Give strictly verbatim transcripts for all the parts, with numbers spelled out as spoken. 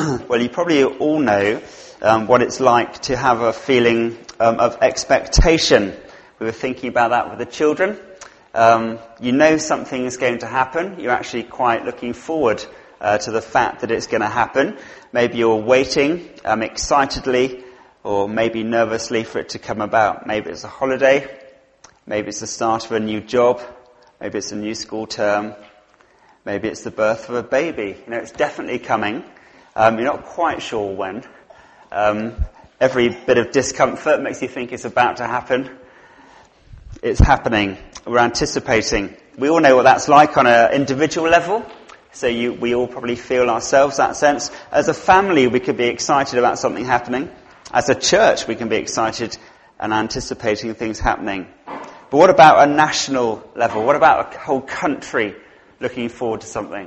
Well, you probably all know um, what it's like to have a feeling um, of expectation. We were thinking about that with the children. Um, you know something is going to happen. You're actually quite looking forward uh, to the fact that it's going to happen. Maybe you're waiting um, excitedly or maybe nervously for it to come about. Maybe it's a holiday. Maybe it's the start of a new job. Maybe it's a new school term. Maybe it's the birth of a baby. You know, it's definitely coming. Um, you're not quite sure when. Um, every bit of discomfort makes you think it's about to happen. It's happening. We're anticipating. We all know what that's like on an individual level. So you, we all probably feel ourselves that sense. As a family, we could be excited about something happening. As a church, we can be excited and anticipating things happening. But what about a national level? What about a whole country looking forward to something?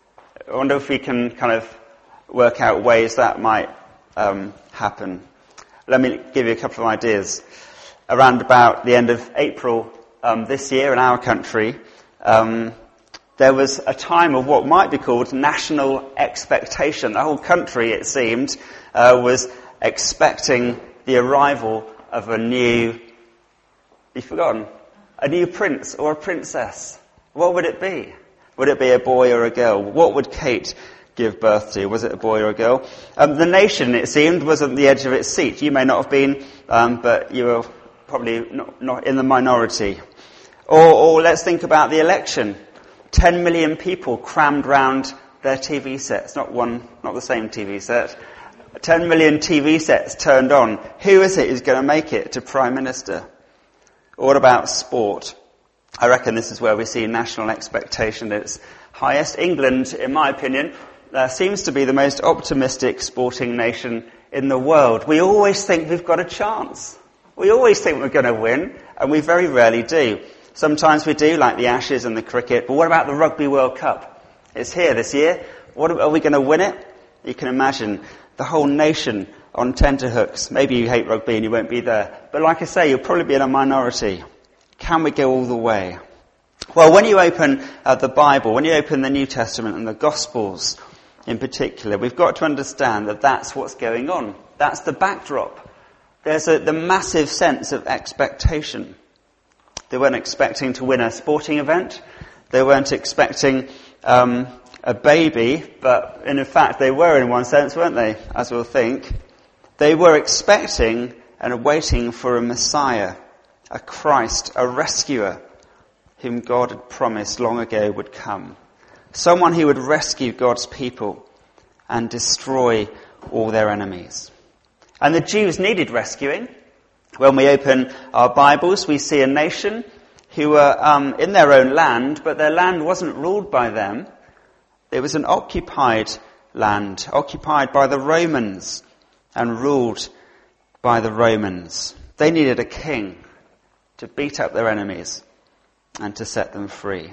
I wonder if we can kind of work out ways that might um, happen. Let me give you a couple of ideas. Around about the end of April um, this year in our country, um, there was a time of what might be called national expectation. The whole country, it seemed, uh, was expecting the arrival of a new, you've forgotten, a new prince or a princess. What would it be? Would it be a boy or a girl? What would Kate give birth to? Was it a boy or a girl? Um, the nation, it seemed, was on the edge of its seat. You may not have been, um, but you were probably not, not in the minority. Or, or let's think about the election. Ten million people crammed round their T V sets. Not one, not the same T V set. Ten million T V sets turned on. Who is it who's going to make it to Prime Minister? Or what about sport? I reckon this is where we see national expectation at its highest. England, in my opinion, uh, seems to be the most optimistic sporting nation in the world. We always think we've got a chance. We always think we're going to win, and we very rarely do. Sometimes we do, like the Ashes and the cricket, but what about the Rugby World Cup? It's here this year. What are we going to win it? You can imagine the whole nation on tenterhooks. Maybe you hate rugby and you won't be there. But like I say, you'll probably be in a minority. Can we go all the way? Well, when you open uh, the Bible, when you open the New Testament and the Gospels in particular, we've got to understand that that's what's going on. That's the backdrop. There's a, the massive sense of expectation. They weren't expecting to win a sporting event. They weren't expecting um, a baby, but in fact they were in one sense, weren't they? As we'll think. They were expecting and waiting for a Messiah, a Christ, a rescuer, whom God had promised long ago would come. Someone who would rescue God's people and destroy all their enemies. And the Jews needed rescuing. When we open our Bibles, we see a nation who were um, in their own land, but their land wasn't ruled by them. It was an occupied land, occupied by the Romans and ruled by the Romans. They needed a king to beat up their enemies and to set them free.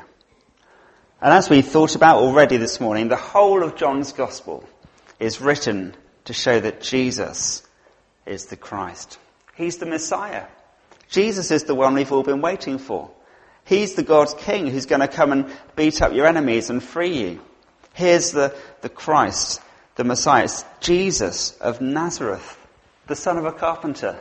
And as we thought about already this morning, the whole of John's Gospel is written to show that Jesus is the Christ. He's the Messiah. Jesus is the one we've all been waiting for. He's the God's King who's going to come and beat up your enemies and free you. Here's the, the Christ, the Messiah. It's Jesus of Nazareth, the son of a carpenter.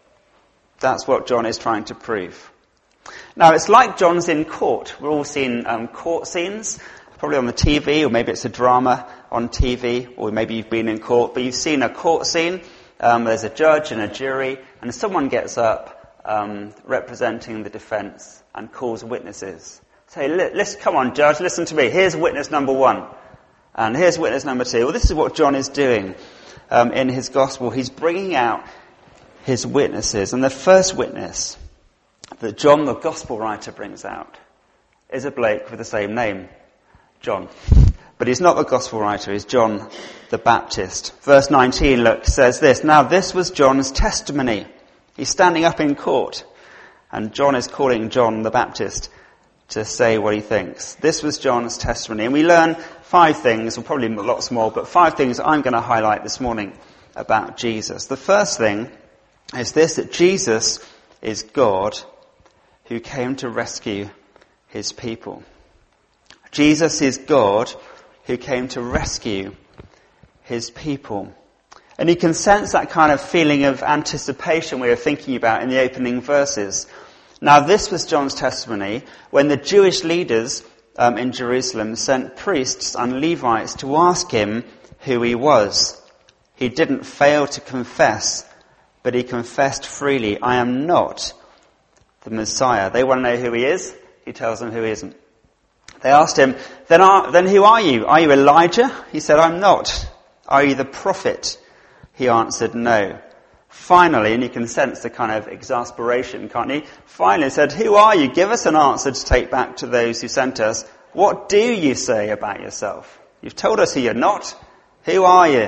That's what John is trying to prove. Now, it's like John's in court. We're all seeing um, court scenes, probably on the T V, or maybe it's a drama on T V, or maybe you've been in court, but you've seen a court scene. Um, there's a judge and a jury, and someone gets up um, representing the defence and calls witnesses. Say, listen, come on, judge, listen to me. Here's witness number one, and here's witness number two. Well, this is what John is doing um, in his gospel. He's bringing out his witnesses, and the first witness that John, the gospel writer, brings out is a bloke with the same name, John. But he's not the gospel writer, he's John the Baptist. Verse nineteen, look, says this. Now this was John's testimony. He's standing up in court, and John is calling John the Baptist to say what he thinks. This was John's testimony. And we learn five things, or probably lots more, but five things I'm going to highlight this morning about Jesus. The first thing is this, that Jesus is God who came to rescue his people. Jesus is God who came to rescue his people. And you can sense that kind of feeling of anticipation we were thinking about in the opening verses. Now, this was John's testimony when the Jewish leaders um, in Jerusalem sent priests and Levites to ask him who he was. He didn't fail to confess, but he confessed freely, I am not the Messiah. They want to know who he is. He tells them who he isn't. They asked him, then, are, then who are you? Are you Elijah? He said, I'm not. Are you the prophet? He answered, no. Finally, and you can sense the kind of exasperation, can't you? Finally said, who are you? Give us an answer to take back to those who sent us. What do you say about yourself? You've told us who you're not. Who are you?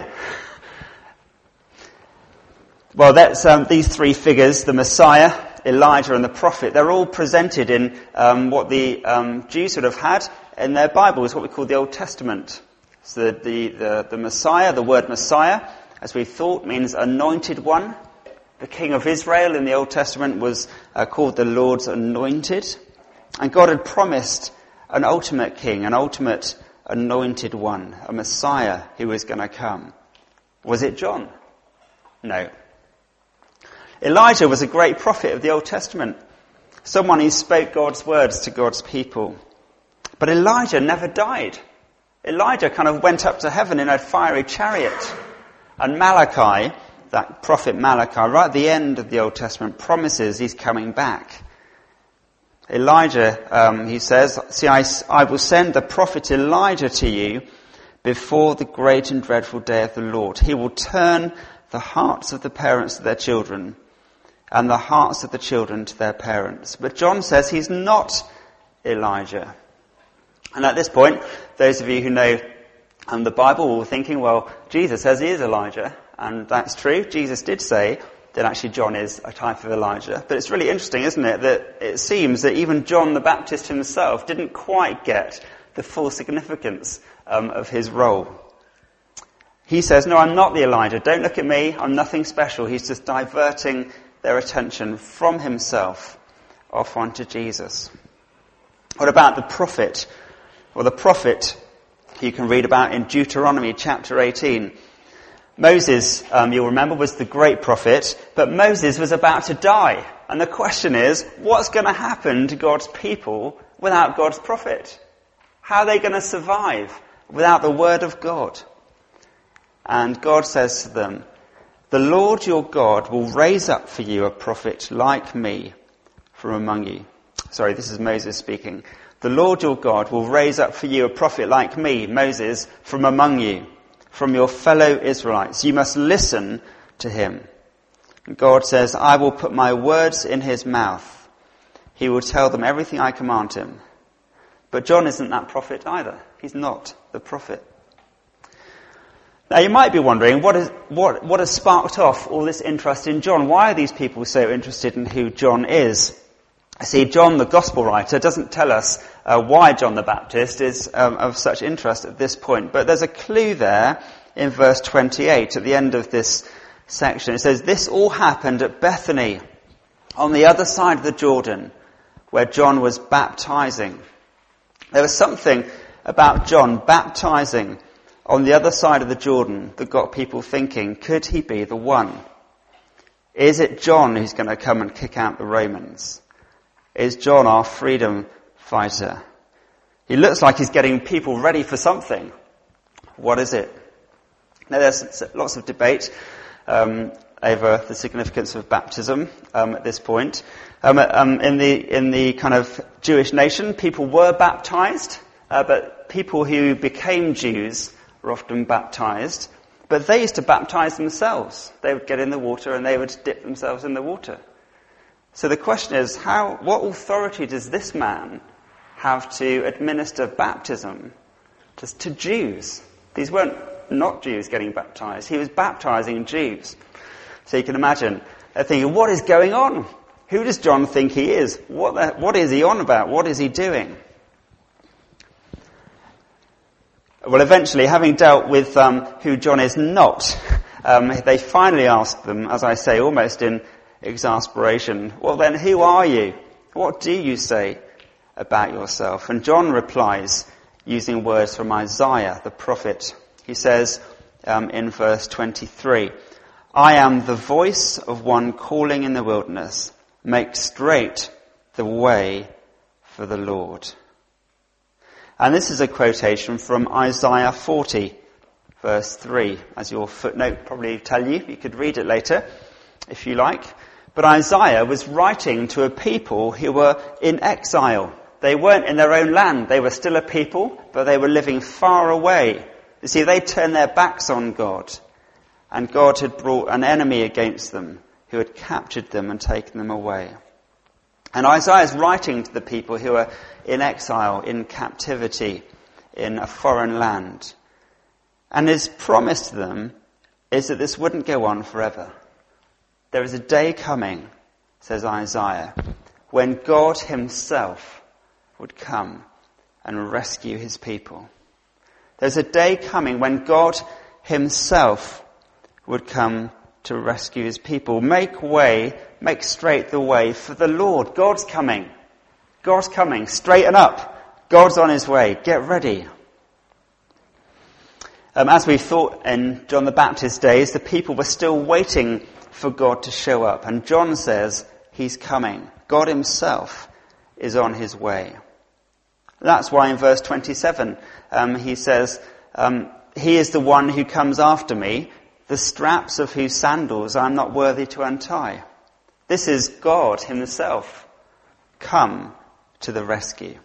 Well, that's um, these three figures, the Messiah, Elijah and the prophet. They're all presented in um, what the um, Jews would have had in their Bibles, what we call the Old Testament. So the, the, the, the Messiah, the word Messiah, as we thought, means anointed one. The King of Israel in the Old Testament was uh, called the Lord's anointed. And God had promised an ultimate king, an ultimate anointed one, a Messiah who was going to come. Was it John? No. Elijah was a great prophet of the Old Testament, someone who spoke God's words to God's people. But Elijah never died. Elijah kind of went up to heaven in a fiery chariot. And Malachi, that prophet Malachi, right at the end of the Old Testament, promises he's coming back. Elijah, um, he says, see, I, I will send the prophet Elijah to you before the great and dreadful day of the Lord. He will turn the hearts of the parents to their children and the hearts of the children to their parents. But John says he's not Elijah. And at this point, those of you who know um, the Bible were thinking, well, Jesus says he is Elijah. And that's true. Jesus did say that actually John is a type of Elijah. But it's really interesting, isn't it, that it seems that even John the Baptist himself didn't quite get the full significance um, of his role. He says, no, I'm not the Elijah. Don't look at me. I'm nothing special. He's just diverting their attention from himself off onto Jesus. What about the prophet? Well, the prophet you can read about in Deuteronomy chapter eighteen. Moses, um, you'll remember, was the great prophet, but Moses was about to die. And the question is, what's going to happen to God's people without God's prophet? How are they going to survive without the word of God? And God says to them, the Lord your God will raise up for you a prophet like me from among you. Sorry, this is Moses speaking. The Lord your God will raise up for you a prophet like me, Moses, from among you, from your fellow Israelites. You must listen to him. And God says, I will put my words in his mouth. He will tell them everything I command him. But John isn't that prophet either. He's not the prophet. Now you might be wondering, what, is, what, what has sparked off all this interest in John? Why are these people so interested in who John is? See, John, the gospel writer, doesn't tell us uh, why John the Baptist is um, of such interest at this point. But there's a clue there in verse twenty-eight at the end of this section. It says, this all happened at Bethany, on the other side of the Jordan, where John was baptizing. There was something about John baptizing on the other side of the Jordan that got people thinking, could he be the one? Is it John who's going to come and kick out the Romans? Is John our freedom fighter? He looks like he's getting people ready for something. What is it? Now, there's lots of debate um, over the significance of baptism um, at this point. Um, um, in the in the kind of Jewish nation, people were baptized, uh, but people who became Jews were often baptized. But they used to baptize themselves. They would get in the water and they would dip themselves in the water. So the question is, how, what authority does this man have to administer baptism to, to Jews? These weren't not Jews getting baptized. He was baptizing Jews. So you can imagine, they're thinking, what is going on? Who does John think he is? What, the, what is he on about? What is he doing? Well, eventually, having dealt with um, who John is not, um, they finally asked them, as I say, almost in exasperation, well then, who are you? What do you say about yourself? And John replies using words from Isaiah, the prophet. He says, um, in verse twenty-three. I am the voice of one calling in the wilderness, make straight the way for the Lord. And this is a quotation from Isaiah forty, verse three. As your footnote probably tell you, you could read it later if you like. But Isaiah was writing to a people who were in exile. They weren't in their own land. They were still a people, but they were living far away. You see, they turned their backs on God, and God had brought an enemy against them who had captured them and taken them away. And Isaiah is writing to the people who are in exile, in captivity, in a foreign land. And his promise to them is that this wouldn't go on forever. There is a day coming, says Isaiah, when God himself would come and rescue his people. There's a day coming when God himself would come to rescue his people. Make way, make straight the way for the Lord. God's coming. God's coming. Straighten up. God's on his way. Get ready. Um, as we thought in John the Baptist's days, the people were still waiting for God to show up. And John says he's coming. God himself is on his way. That's why in verse twenty-seven um, he says, um, he is the one who comes after me, the straps of whose sandals I am not worthy to untie. This is God himself come to the rescue.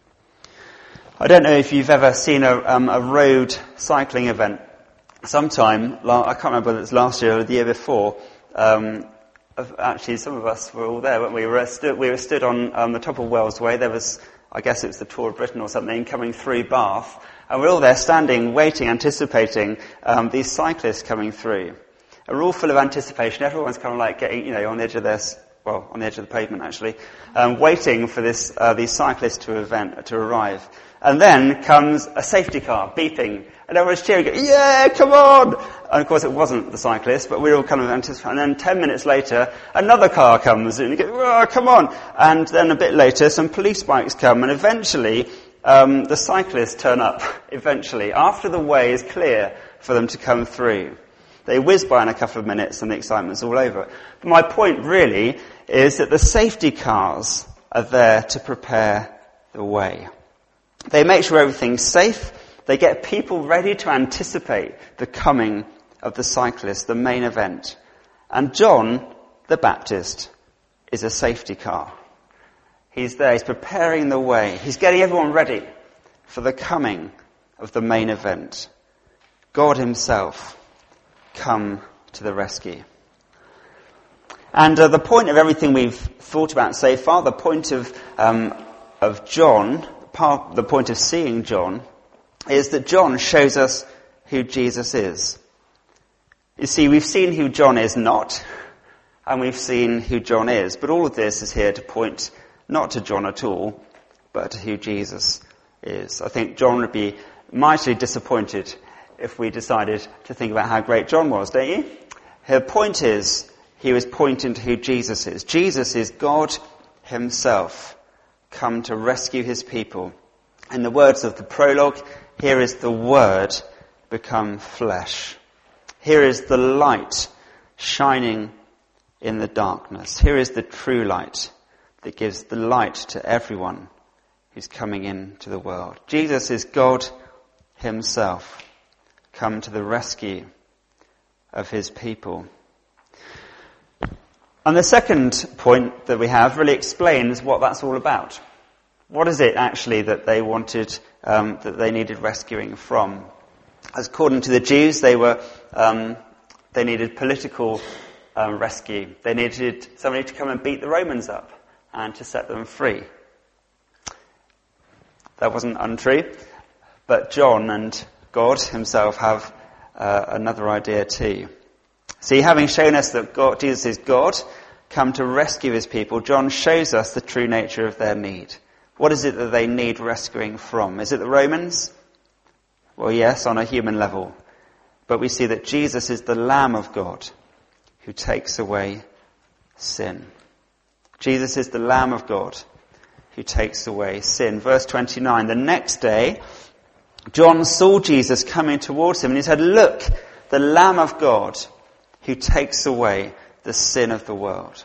I don't know if you've ever seen a, um, a road cycling event. Sometime, I can't remember whether it's last year or the year before, um, actually some of us were all there, weren't we? We were stood, we were stood on um, the top of Wells Way. There was, I guess it was the Tour of Britain or something, coming through Bath. And we're all there standing, waiting, anticipating um, these cyclists coming through. And we're all full of anticipation. Everyone's kind of like getting, you know, on the edge of their, well, on the edge of the pavement actually, um, waiting for this, uh, these cyclists to event, to arrive. And then comes a safety car beeping, and everyone's cheering, going, yeah, come on! And of course it wasn't the cyclist, but we were all kind of anticipating. And then ten minutes later, another car comes, and you go, oh, come on! And then a bit later, some police bikes come, and eventually, um, the cyclists turn up, eventually, after the way is clear for them to come through. They whiz by in a couple of minutes, and the excitement's all over. But my point really is that the safety cars are there to prepare the way. They make sure everything's safe. They get people ready to anticipate the coming of the cyclist, the main event. And John the Baptist is a safety car. He's there, he's preparing the way. He's getting everyone ready for the coming of the main event. God himself come to the rescue. And uh, the point of everything we've thought about so far, the point of um, of John, part, the point of seeing John, is that John shows us who Jesus is. You see, we've seen who John is not, and we've seen who John is, but all of this is here to point not to John at all, but to who Jesus is. I think John would be mightily disappointed if we decided to think about how great John was, don't you? Her point is, he was pointing to who Jesus is. Jesus is God himself, come to rescue his people. In the words of the prologue, here is the Word become flesh. Here is the light shining in the darkness. Here is the true light that gives the light to everyone who's coming into the world. Jesus is God himself, come to the rescue of his people. And the second point that we have really explains what that's all about. What is it actually that they wanted, um, that they needed rescuing from? As according to the Jews, they were, um, they needed political um, rescue. They needed somebody to come and beat the Romans up and to set them free. That wasn't untrue, but John and God himself have uh, another idea too. See, having shown us that God, Jesus is God, come to rescue his people, John shows us the true nature of their need. What is it that they need rescuing from? Is it the Romans? Well, yes, on a human level. But we see that Jesus is the Lamb of God who takes away sin. Jesus is the Lamb of God who takes away sin. Verse twenty-nine, the next day, John saw Jesus coming towards him and he said, look, the Lamb of God who takes away the sin of the world.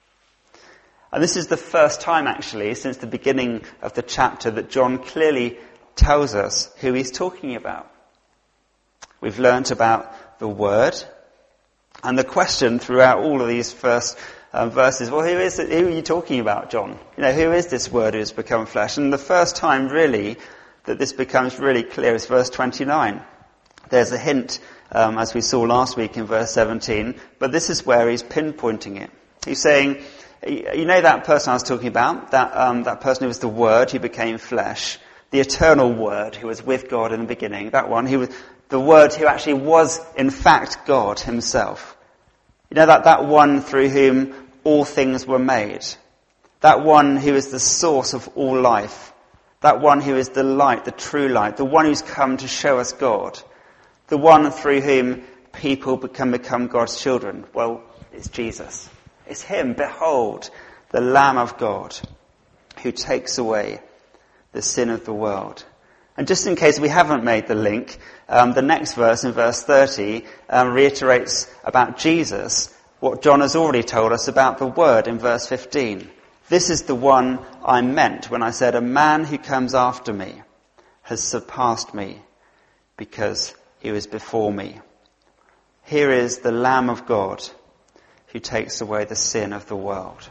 And this is the first time, actually, since the beginning of the chapter that John clearly tells us who he's talking about. We've learnt about the Word, and the question throughout all of these first um, verses, well, who is it, who are you talking about, John? You know, who is this Word who has become flesh? And the first time, really, that this becomes really clear is verse twenty-nine. There's a hint, um, as we saw last week in verse seventeen, but this is where he's pinpointing it. He's saying, you know that person I was talking about, that um, that person who was the Word who became flesh, the eternal Word who was with God in the beginning, that one who was the Word who actually was in fact God himself. You know that, that one through whom all things were made, that one who is the source of all life, that one who is the light, the true light, the one who's come to show us God, the one through whom people can become God's children. Well, it's Jesus. It's him. Behold, the Lamb of God who takes away the sin of the world. And just in case we haven't made the link, um, the next verse, in verse thirty, um, reiterates about Jesus what John has already told us about the Word in verse fifteen. This is the one I meant when I said, a man who comes after me has surpassed me because he was before me. Here is the Lamb of God who takes away the sin of the world.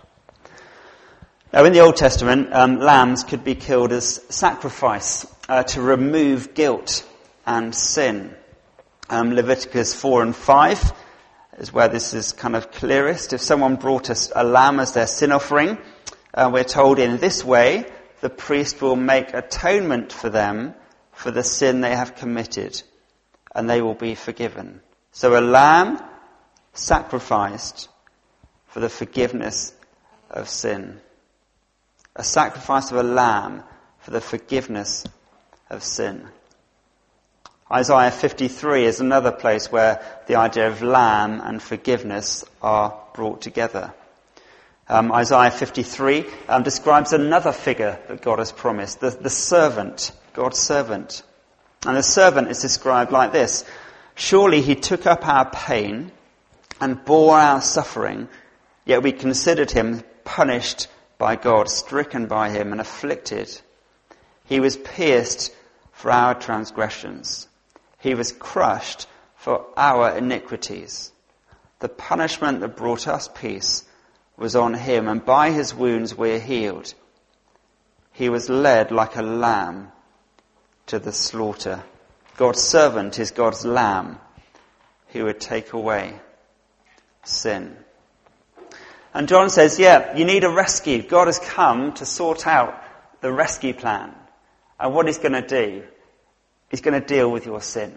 Now, in the Old Testament, um, lambs could be killed as sacrifice uh, to remove guilt and sin. Um, Leviticus four and five is where this is kind of clearest. If someone brought us a lamb as their sin offering, uh, we're told in this way, the priest will make atonement for them for the sin they have committed, and they will be forgiven. So a lamb sacrificed for the forgiveness of sin. A sacrifice of a lamb for the forgiveness of sin. Isaiah fifty-three is another place where the idea of lamb and forgiveness are brought together. Um, Isaiah fifty-three um, describes another figure that God has promised, the, the servant, God's servant. And the servant is described like this: surely he took up our pain and bore our suffering, yet we considered him punished by God, stricken by him and afflicted. He was pierced for our transgressions. He was crushed for our iniquities. The punishment that brought us peace was on him, and by his wounds we are healed. He was led like a lamb to the slaughter. God's servant is God's lamb who would take away sin. And John says, yeah, you need a rescue. God has come to sort out the rescue plan. And what he's going to do, he's going to deal with your sin.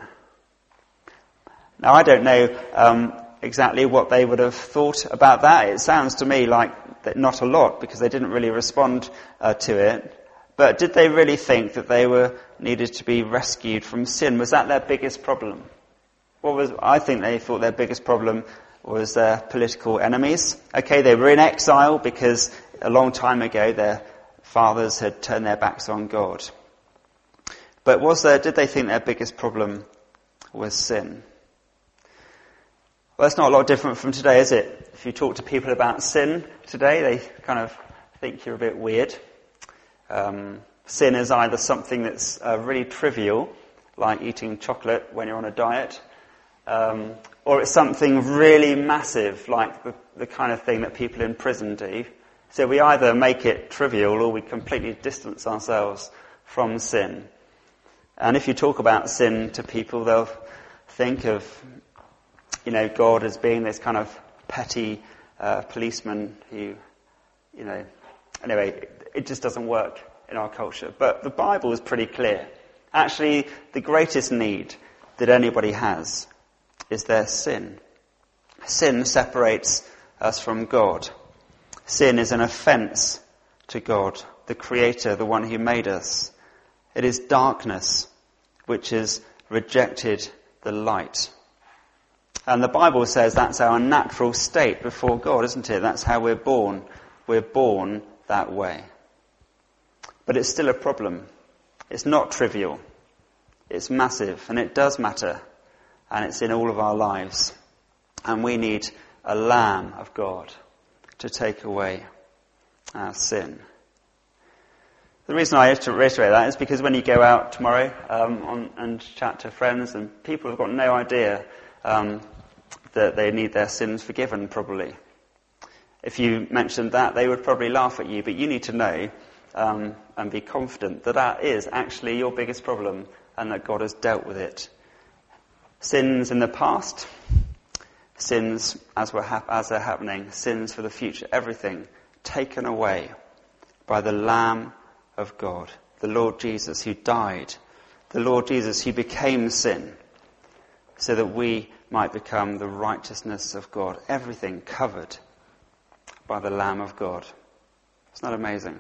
Now, I don't know um, exactly what they would have thought about that. It sounds to me like that not a lot, because they didn't really respond uh, to it. But did they really think that they were needed to be rescued from sin? Was that their biggest problem? What was? I think they thought their biggest problem was their political enemies. Okay, they were in exile because a long time ago their fathers had turned their backs on God. But was there, did they think their biggest problem was sin? Well, that's not a lot different from today, is it? If you talk to people about sin today, they kind of think you're a bit weird. Um, sin is either something that's uh, really trivial, like eating chocolate when you're on a diet, um, or it's something really massive, like the, the kind of thing that people in prison do. So we either make it trivial or we completely distance ourselves from sin. And if you talk about sin to people, they'll think of, you know, God as being this kind of petty uh, policeman who, you know, anyway, it, it just doesn't work in our culture. But the Bible is pretty clear. Actually, the greatest need that anybody has is their sin. Sin separates us from God. Sin is an offence to God, the Creator, the one who made us. It is darkness which has rejected the light. And the Bible says that's our natural state before God, isn't it? That's how we're born. We're born that way. But it's still a problem. It's not trivial. It's massive, and it does matter. and it's in all of our lives. And we need a Lamb of God to take away our sin. The reason I reiterate that is because when you go out tomorrow um, on, and chat to friends, and people have got no idea um, that they need their sins forgiven, probably. If you mentioned that, they would probably laugh at you, but you need to know um, and be confident that that is actually your biggest problem and that God has dealt with it. Sins in the past, sins as, we're hap- as they're happening, sins for the future, everything taken away by the Lamb of God, the Lord Jesus who died, the Lord Jesus who became sin, so that we might become the righteousness of God. Everything covered by the Lamb of God. Isn't that amazing?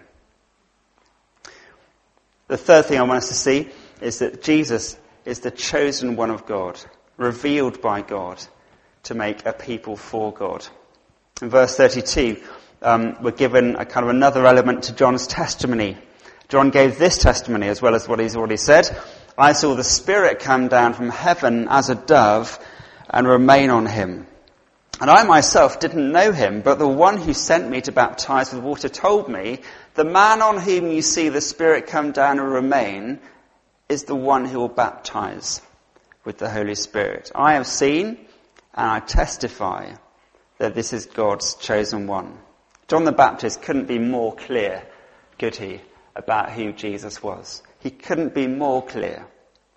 The third thing I want us to see is that Jesus is the chosen one of God, revealed by God to make a people for God. In verse thirty-two, um, we're given a kind of another element to John's testimony. John gave this testimony as well as what he's already said. I saw the Spirit come down from heaven as a dove and remain on him. And I myself didn't know him, but the one who sent me to baptize with water told me, the man on whom you see the Spirit come down and remain is the one who will baptize with the Holy Spirit. I have seen and I testify that this is God's chosen one. John the Baptist couldn't be more clear, could he, about who Jesus was. He couldn't be more clear.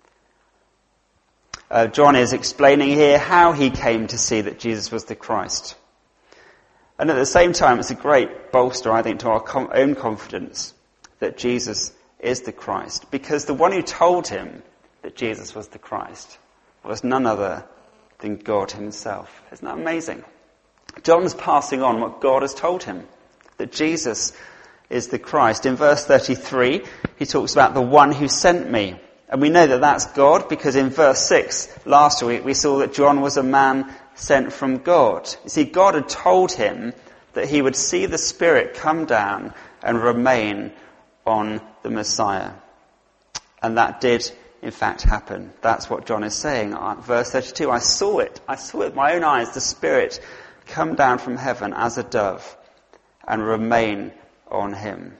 Uh, John is explaining here how he came to see that Jesus was the Christ. And at the same time, it's a great bolster, I think, to our com- own confidence that Jesus is the Christ. Because the one who told him that Jesus was the Christ was none other than God himself. Isn't that amazing? John's passing on what God has told him, that Jesus is the Christ. In verse thirty-three, he talks about the one who sent me. And we know that that's God because in verse six, last week, we saw that John was a man sent from God. You see, God had told him that he would see the Spirit come down and remain on the Messiah. And that did, in fact, happen. That's what John is saying. Verse thirty-two, I saw it. I saw it with my own eyes, the Spirit come down from heaven as a dove and remain on him.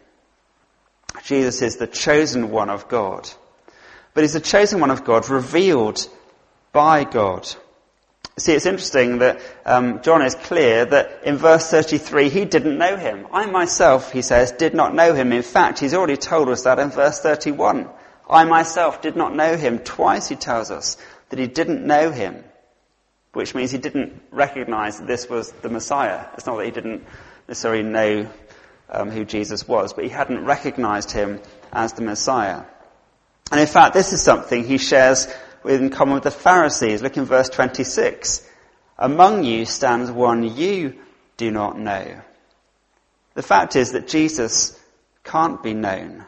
Jesus is the chosen one of God. But he's the chosen one of God, revealed by God. See, it's interesting that um, John is clear that in verse thirty-three, he didn't know him. I myself, he says, did not know him. In fact, he's already told us that in verse thirty-one. I myself did not know him. Twice he tells us that he didn't know him, which means he didn't recognize that this was the Messiah. It's not that he didn't necessarily know um, who Jesus was, but he hadn't recognized him as the Messiah. And in fact, this is something he shares with, in common with the Pharisees. Look in verse twenty-six. Among you stands one you do not know. The fact is that Jesus can't be known.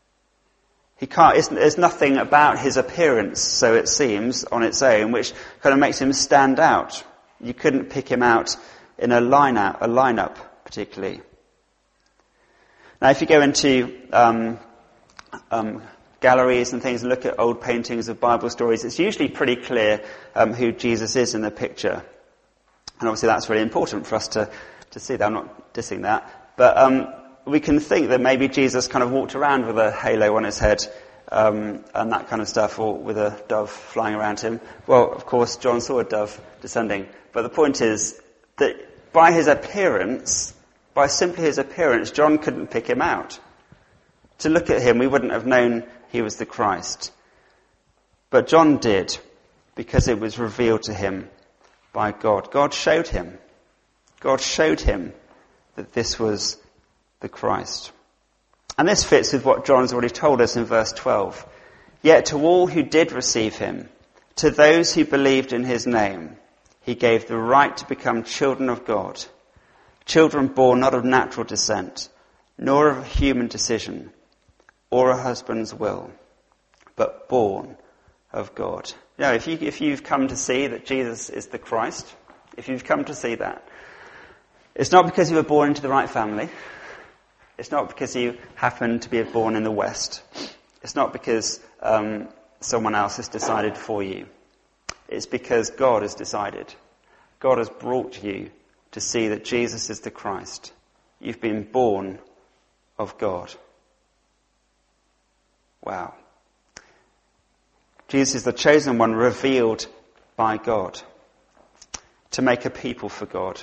He can't, there's nothing about his appearance, so it seems, on its own, which kind of makes him stand out. You couldn't pick him out in a lineup, a lineup particularly. Now, if you go into um, um, galleries and things and look at old paintings of Bible stories, it's usually pretty clear um, who Jesus is in the picture. And obviously that's really important for us to, to see that. I'm not dissing that. But um, we can think that maybe Jesus kind of walked around with a halo on his head um, and that kind of stuff, or with a dove flying around him. Well, of course, John saw a dove descending. But the point is that by his appearance, by simply his appearance, John couldn't pick him out. To look at him, we wouldn't have known he was the Christ. But John did, because it was revealed to him by God. God showed him. God showed him that this was the Christ. And this fits with what John's already told us in verse twelve. Yet to all who did receive him, to those who believed in his name, he gave the right to become children of God. Children born not of natural descent, nor of human decision, or a husband's will, but born of God. You know, if, you, if you've come to see that Jesus is the Christ, if you've come to see that, it's not because you were born into the right family. It's not because you happened to be born in the West. It's not because um, someone else has decided for you. It's because God has decided. God has brought you to see that Jesus is the Christ. You've been born of God. Wow. Jesus is the chosen one, revealed by God to make a people for God.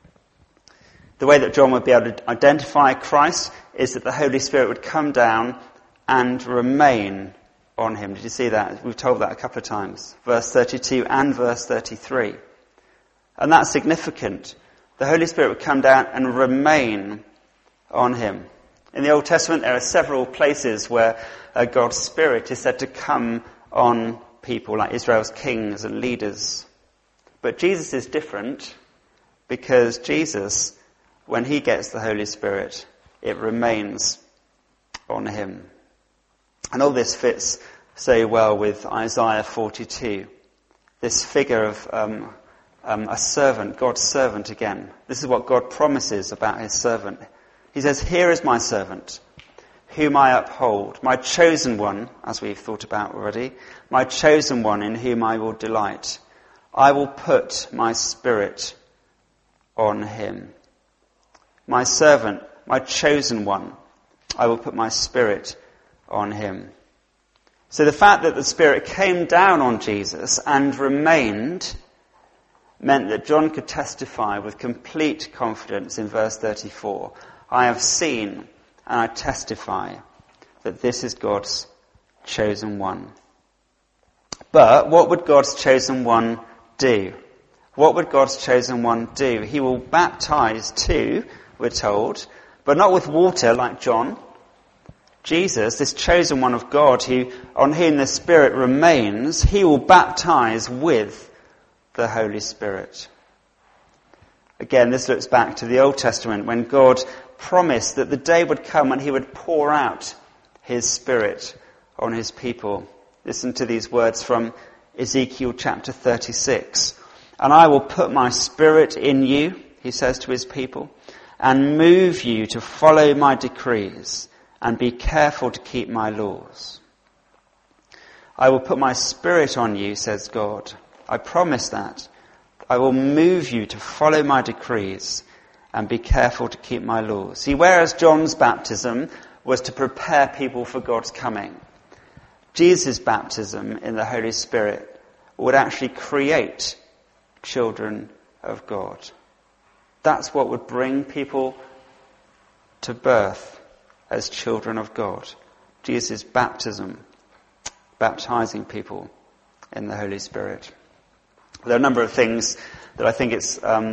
The way that John would be able to identify Christ is that the Holy Spirit would come down and remain on him. Did you see that? We've told that a couple of times. Verse thirty-two and verse thirty-three. And that's significant. The Holy Spirit would come down and remain on him. In the Old Testament, there are several places where uh, God's Spirit is said to come on people, like Israel's kings and leaders. But Jesus is different, because Jesus, when he gets the Holy Spirit, it remains on him. And all this fits so well with Isaiah forty-two, this figure of um, um, a servant, God's servant again. This is what God promises about his servant. He says, "Here is my servant, whom I uphold, my chosen one," as we've thought about already, "my chosen one in whom I will delight. I will put my spirit on him." My servant, my chosen one, I will put my spirit on him. So the fact that the Spirit came down on Jesus and remained meant that John could testify with complete confidence in verse thirty-four. "I have seen and I testify that this is God's chosen one." But what would God's chosen one do? What would God's chosen one do? He will baptize too, we're told, but not with water like John. Jesus, this chosen one of God, who on whom the Spirit remains, he will baptize with the Holy Spirit. Again, this looks back to the Old Testament, when God promised that the day would come when he would pour out his Spirit on his people. Listen to these words from Ezekiel chapter thirty-six. "And I will put my Spirit in you," he says to his people, "and move you to follow my decrees and be careful to keep my laws." I will put my Spirit on you, says God. I promise that. I will move you to follow my decrees and be careful to keep my laws. See, whereas John's baptism was to prepare people for God's coming, Jesus' baptism in the Holy Spirit would actually create children of God. That's what would bring people to birth as children of God. Jesus' baptism, baptizing people in the Holy Spirit. There are a number of things that I think it's um,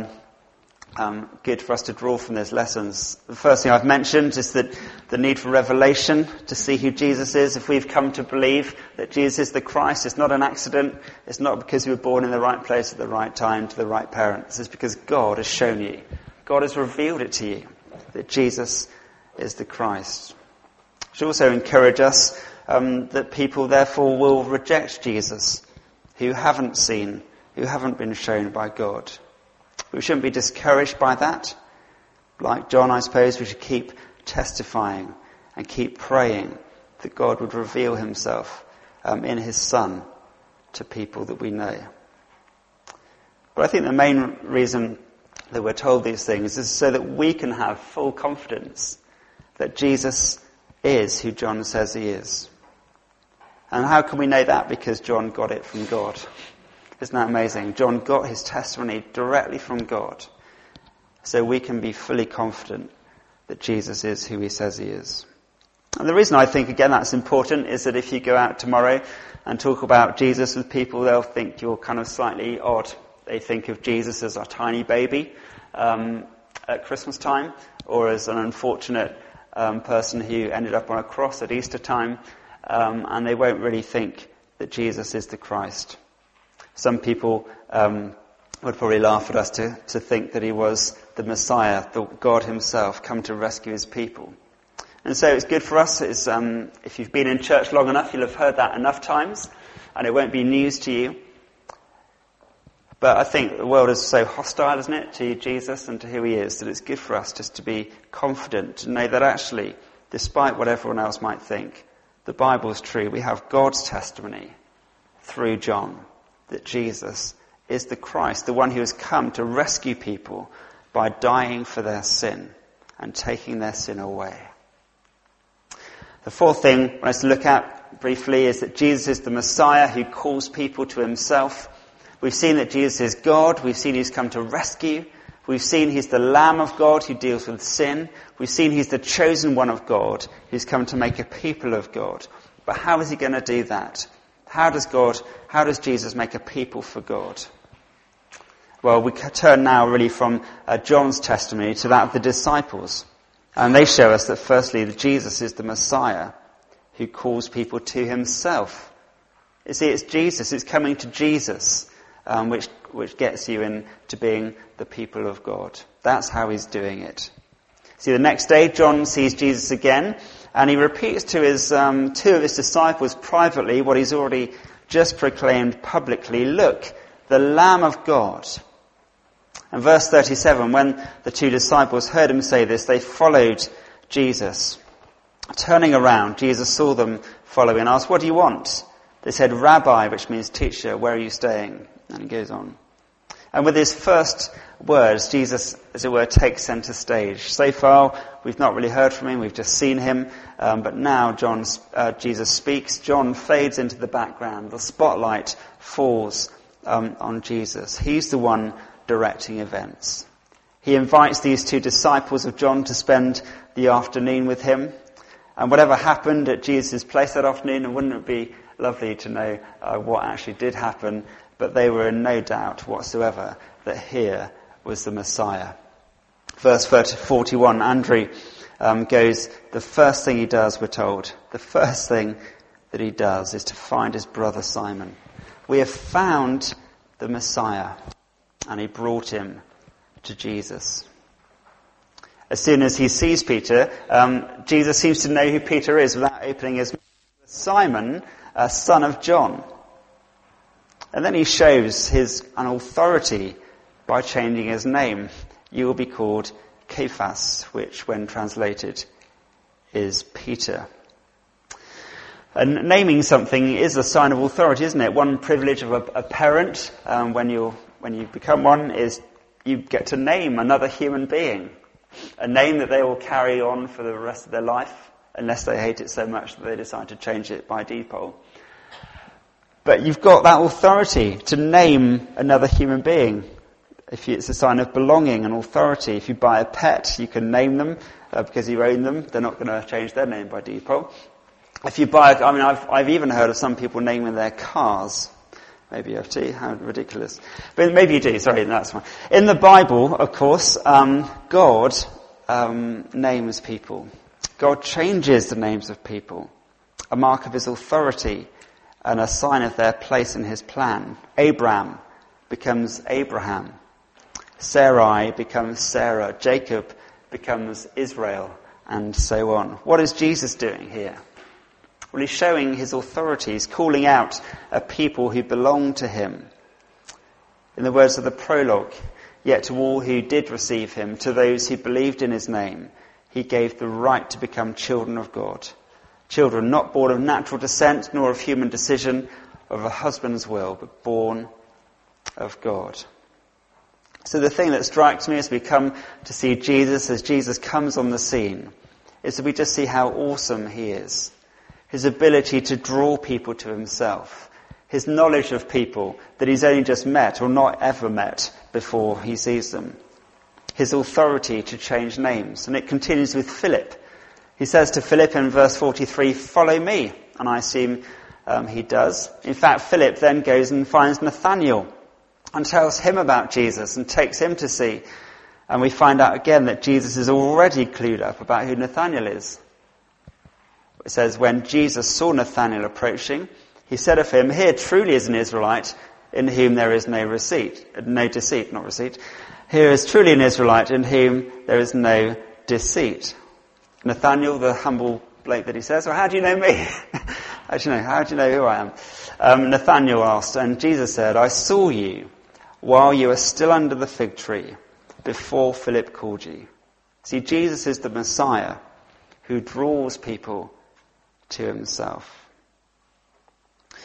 um, good for us to draw from these lessons. The first thing I've mentioned is that the need for revelation to see who Jesus is. If we've come to believe that Jesus is the Christ, it's not an accident. It's not because we were born in the right place at the right time to the right parents. It's because God has shown you. God has revealed it to you that Jesus is the Christ. It should also encourage us um, that people therefore will reject Jesus, who haven't seen, who haven't been shown by God. We shouldn't be discouraged by that. Like John, I suppose, we should keep testifying and keep praying that God would reveal himself um, in his Son to people that we know. But I think the main reason that we're told these things is so that we can have full confidence that Jesus is who John says he is. And how can we know that? Because John got it from God. Isn't that amazing? John got his testimony directly from God. So we can be fully confident that Jesus is who he says he is. And the reason I think, again, that's important is that if you go out tomorrow and talk about Jesus with people, they'll think you're kind of slightly odd. They think of Jesus as a tiny baby um, at Christmas time, or as an unfortunate um, person who ended up on a cross at Easter time, um, and they won't really think that Jesus is the Christ. Some people um, would probably laugh at us to, to think that he was the Messiah, the God himself, come to rescue his people. And so it's good for us. It's, um, if you've been in church long enough, you'll have heard that enough times, and it won't be news to you. But I think the world is so hostile, isn't it, to Jesus and to who he is, that it's good for us just to be confident, to know that actually, despite what everyone else might think, the Bible is true. We have God's testimony through John that Jesus is the Christ, the one who has come to rescue people by dying for their sin and taking their sin away. The fourth thing I want us to look at briefly is that Jesus is the Messiah who calls people to himself. We've seen that Jesus is God. We've seen he's come to rescue. We've seen he's the Lamb of God who deals with sin. We've seen he's the chosen one of God who's come to make a people of God. But how is he going to do that? How does God, how does Jesus make a people for God? Well, we turn now really from uh, John's testimony to that of the disciples. And they show us that firstly, that Jesus is the Messiah who calls people to himself. You see, it's Jesus, it's coming to Jesus, um, which which gets you into being the people of God. That's how he's doing it. See, the next day, John sees Jesus again, and he repeats to his um, two of his disciples privately what he's already just proclaimed publicly. Look, the Lamb of God. And verse thirty-seven, when the two disciples heard him say this, they followed Jesus. Turning around, Jesus saw them following and asked, "What do you want?" They said, "Rabbi," which means teacher, "where are you staying?" And he goes on. And with his first words, Jesus, as it were, takes centre stage. So far, we've not really heard from him, we've just seen him. Um, but now John, uh, Jesus speaks. John fades into the background. The spotlight falls um, on Jesus. He's the one directing events. He invites these two disciples of John to spend the afternoon with him. And whatever happened at Jesus' place that afternoon, and wouldn't it be lovely to know uh, what actually did happen, but they were in no doubt whatsoever that here was the Messiah. Verse forty-one, Andrew um, goes, the first thing he does, we're told, the first thing that he does is to find his brother Simon. We have found the Messiah, and he brought him to Jesus. As soon as he sees Peter, um, Jesus seems to know who Peter is without opening his mouth. Simon, uh, son of John. And then he shows his an authority by changing his name. You will be called Cephas, which when translated is Peter. And naming something is a sign of authority, isn't it? One privilege of a, a parent um, when you when you become one is you get to name another human being. A name that they will carry on for the rest of their life, unless they hate it so much that they decide to change it by default. But you've got that authority to name another human being. If you, it's a sign of belonging and authority. If you buy a pet, you can name them uh, because you own them. They're not going to change their name by default. If you buy, a, I mean, I've, I've even heard of some people naming their cars. Maybe you have to. How ridiculous. But maybe you do. Sorry, that's fine. In the Bible, of course, um, God um, names people. God changes the names of people. A mark of his authority and a sign of their place in his plan. Abraham becomes Abraham. Sarai becomes Sarah. Jacob becomes Israel, and so on. What is Jesus doing here? Well, he's showing his authority. He's calling out a people who belong to him. In the words of the prologue, yet to all who did receive him, to those who believed in his name, he gave the right to become children of God. Children not born of natural descent, nor of human decision, of a husband's will, but born of God. So the thing that strikes me as we come to see Jesus, as Jesus comes on the scene, is that we just see how awesome he is. His ability to draw people to himself. His knowledge of people that he's only just met or not ever met before he sees them. His authority to change names. And it continues with Philip. He says to Philip in verse forty-three, "Follow me." And I assume um, he does. In fact, Philip then goes and finds Nathanael and tells him about Jesus and takes him to see. And we find out again that Jesus is already clued up about who Nathanael is. It says, when Jesus saw Nathanael approaching, he said of him, "Here truly is an Israelite in whom there is no receipt, no deceit, not receipt. Here is truly an Israelite in whom there is no deceit." Nathanael, the humble bloke that he says, "Well, how do you know me?" how do you know? How do you know who I am? Um, Nathanael asked, and Jesus said, "I saw you while you were still under the fig tree, before Philip called you." See, Jesus is the Messiah who draws people to himself.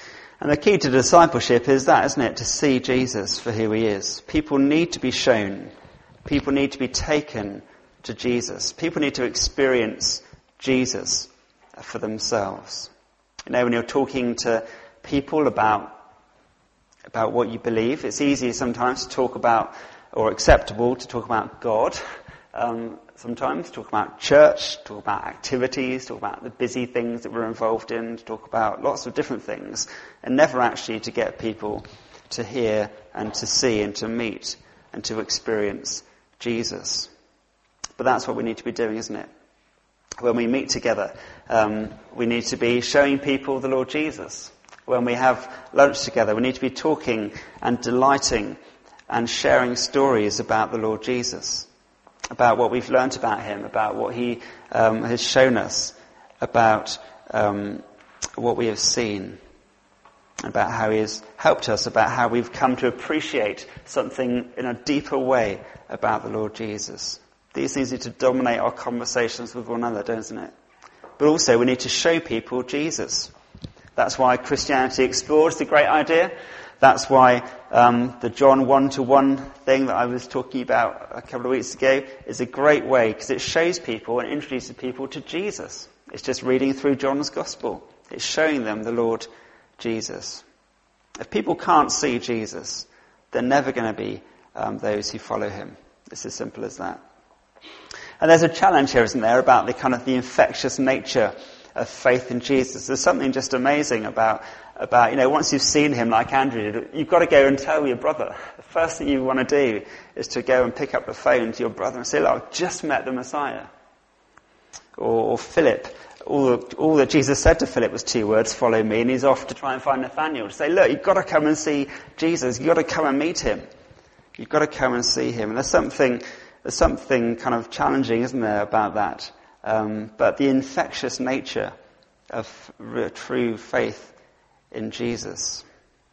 And the key to discipleship is that, isn't it? To see Jesus for who he is. People need to be shown. People need to be taken to Jesus. People need to experience Jesus for themselves. You know, when you're talking to people about, about what you believe, it's easier sometimes to talk about, or acceptable to talk about God. Um, sometimes talk about church, talk about activities, talk about the busy things that we're involved in, talk about lots of different things, and never actually to get people to hear and to see and to meet and to experience Jesus. But that's what we need to be doing, isn't it? When we meet together, um, we need to be showing people the Lord Jesus. When we have lunch together, we need to be talking and delighting and sharing stories about the Lord Jesus, about what we've learnt about him, about what he um, has shown us, about um, what we have seen, about how he has helped us, about how we've come to appreciate something in a deeper way about the Lord Jesus. These things need to dominate our conversations with one another, doesn't it? But also we need to show people Jesus. That's why Christianity Explored is a great idea. That's why um, the John one-to-one thing that I was talking about a couple of weeks ago is a great way, because it shows people and introduces people to Jesus. It's just reading through John's Gospel. It's showing them the Lord Jesus. If people can't see Jesus, they're never going to be um, those who follow him. It's as simple as that. And there's a challenge here, isn't there, about the kind of the infectious nature of faith in Jesus. There's something just amazing about, about, you know, once you've seen him like Andrew did, you've got to go and tell your brother. The first thing you want to do is to go and pick up the phone to your brother and say, look, I've just met the Messiah. Or, or Philip, all, all that Jesus said to Philip was two words, follow me, and he's off to try and find Nathanael to say, look, you've got to come and see Jesus. You've got to come and meet him. You've got to come and see him. And there's something, there's something kind of challenging, isn't there, about that? Um, but the infectious nature of r- true faith in Jesus.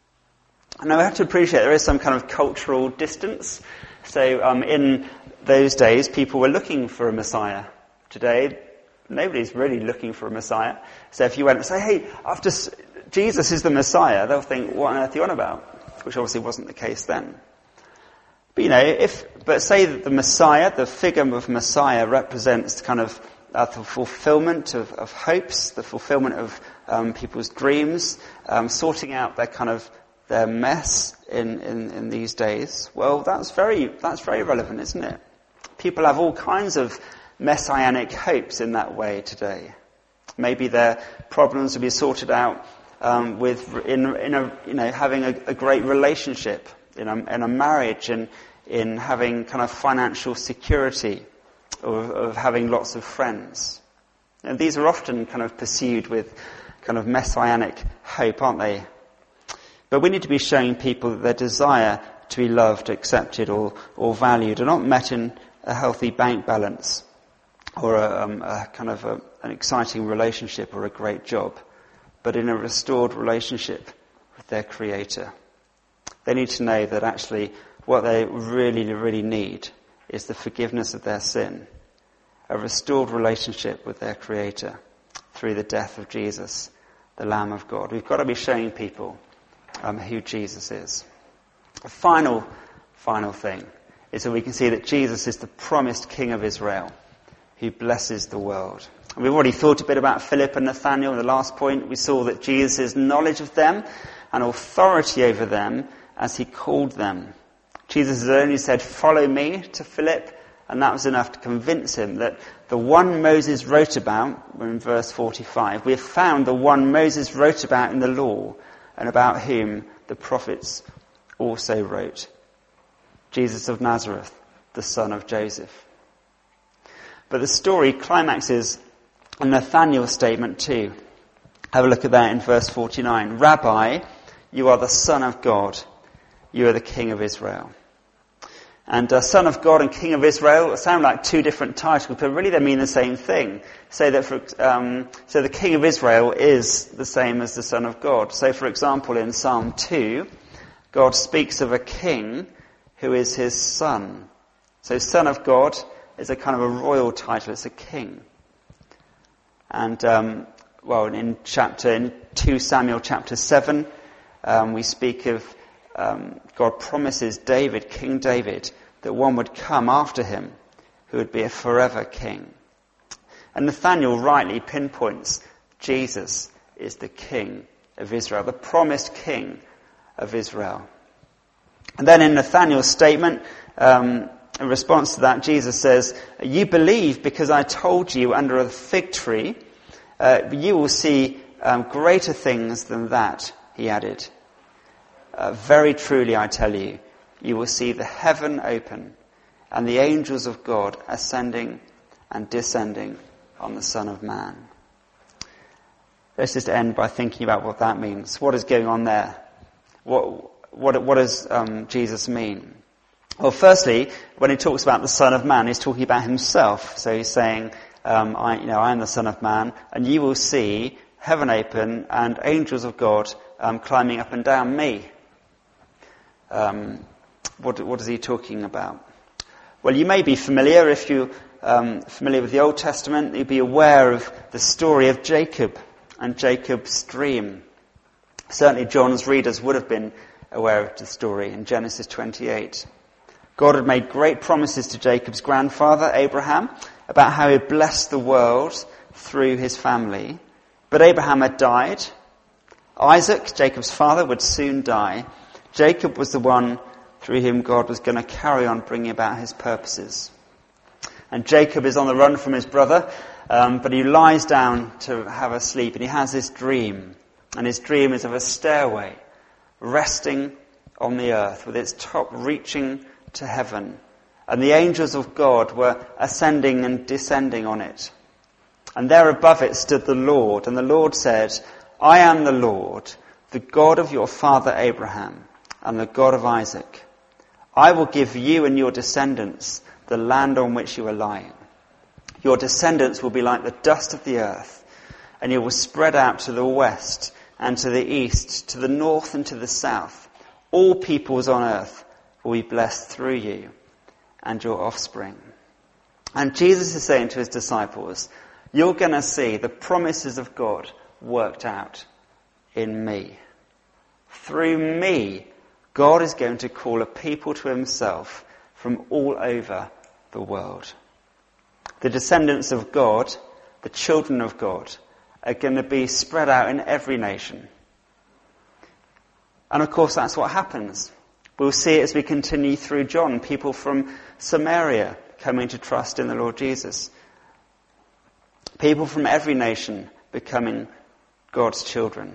And I have to appreciate there is some kind of cultural distance. So um, in those days, people were looking for a Messiah. Today, nobody's really looking for a Messiah. So if you went and say, hey, after s- Jesus is the Messiah, they'll think, what on earth are you on about? Which obviously wasn't the case then. But you know, if, but say that the Messiah, the figure of Messiah represents kind of Uh, the fulfillment of, of hopes, the fulfillment of um, people's dreams, um, sorting out their kind of their mess in, in, in these days. Well, that's very that's very relevant, isn't it? People have all kinds of messianic hopes in that way today. Maybe their problems will be sorted out um, with in in a you know having a, a great relationship, in a, in a marriage, and in having kind of financial security. Or of having lots of friends. And these are often kind of pursued with kind of messianic hope, aren't they? But we need to be showing people that their desire to be loved, accepted, or, or valued are not met in a healthy bank balance or a, um, a kind of a, an exciting relationship or a great job, but in a restored relationship with their Creator. They need to know that actually what they really, really need is the forgiveness of their sin, a restored relationship with their Creator through the death of Jesus, the Lamb of God. We've got to be showing people um, who Jesus is. The final, final thing is that we can see that Jesus is the promised King of Israel who blesses the world. And we've already thought a bit about Philip and Nathanael in the last point. We saw that Jesus' knowledge of them and authority over them as he called them. Jesus has only said, follow me to Philip, and that was enough to convince him that the one Moses wrote about, we're in verse forty-five, we have found the one Moses wrote about in the law, and about whom the prophets also wrote. Jesus of Nazareth, the son of Joseph. But the story climaxes in Nathanael's statement too. Have a look at that in verse forty-nine. Rabbi, you are the Son of God. You are the King of Israel. And uh, Son of God and King of Israel sound like two different titles, but really they mean the same thing. So that for, um, so the King of Israel is the same as the Son of God. So for example, in Psalm two, God speaks of a king who is his son. So Son of God is a kind of a royal title. It's a king. And um, well, in chapter in two Samuel chapter seven, um, we speak of um, God promises David, King David, that one would come after him who would be a forever king. And Nathanael rightly pinpoints Jesus is the King of Israel, the promised King of Israel. And then in Nathanael's statement, um, in response to that, Jesus says, "You believe because I told you under a fig tree, uh, you will see um, greater things than that," he added. Uh, "very truly I tell you, you will see the heaven open and the angels of God ascending and descending on the Son of Man." Let's just end by thinking about what that means. What is going on there? What what, what does um, Jesus mean? Well, firstly, when he talks about the Son of Man, he's talking about himself. So he's saying, um, I, you know, I am the Son of Man, and you will see heaven open and angels of God um, climbing up and down me. Um, what, what is he talking about? Well, you may be familiar, if you're um, familiar with the Old Testament, you'd be aware of the story of Jacob and Jacob's dream. Certainly John's readers would have been aware of the story in Genesis twenty-eight. God had made great promises to Jacob's grandfather, Abraham, about how he'd bless the world through his family. But Abraham had died. Isaac, Jacob's father, would soon die. Jacob was the one through whom God was going to carry on bringing about his purposes. And Jacob is on the run from his brother, um, but he lies down to have a sleep, and he has this dream. And his dream is of a stairway resting on the earth, with its top reaching to heaven. And the angels of God were ascending and descending on it. And there above it stood the Lord, and the Lord said, "I am the Lord, the God of your father Abraham, and the God of Isaac. I will give you and your descendants the land on which you are lying. Your descendants will be like the dust of the earth, and you will spread out to the west and to the east, to the north and to the south. All peoples on earth will be blessed through you and your offspring." And Jesus is saying to his disciples, you're going to see the promises of God worked out in me. Through me, God is going to call a people to himself from all over the world. The descendants of God, the children of God, are going to be spread out in every nation. And of course that's what happens. We'll see it as we continue through John. People from Samaria coming to trust in the Lord Jesus. People from every nation becoming God's children.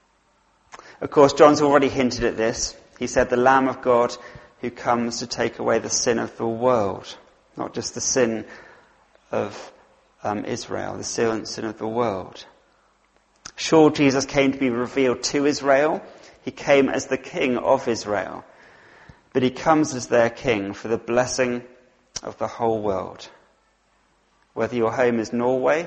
Of course, John's already hinted at this. He said the Lamb of God who comes to take away the sin of the world. Not just the sin of um, Israel, the sin of the world. Sure, Jesus came to be revealed to Israel. He came as the King of Israel. But he comes as their King for the blessing of the whole world. Whether your home is Norway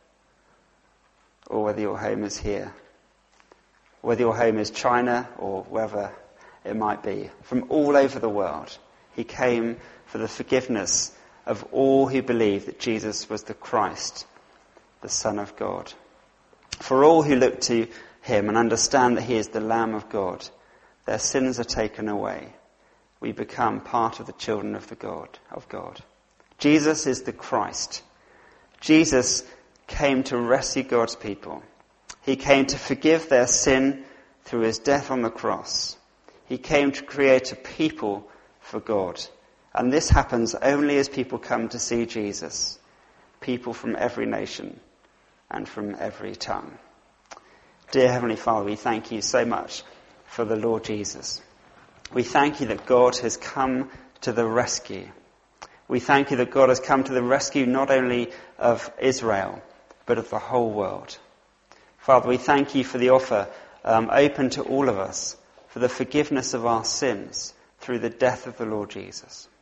or whether your home is here. Whether your home is China or wherever it might be. From all over the world, he came for the forgiveness of all who believe that Jesus was the Christ, the Son of God. For all who look to him and understand that he is the Lamb of God, their sins are taken away. We become part of the children of the God of God. Jesus is the Christ. Jesus came to rescue God's people. He came to forgive their sin through his death on the cross. He came to create a people for God. And this happens only as people come to see Jesus. People from every nation and from every tongue. Dear Heavenly Father, we thank you so much for the Lord Jesus. We thank you that God has come to the rescue. We thank you that God has come to the rescue not only of Israel, but of the whole world. Father, we thank you for the offer um, open to all of us for the forgiveness of our sins through the death of the Lord Jesus.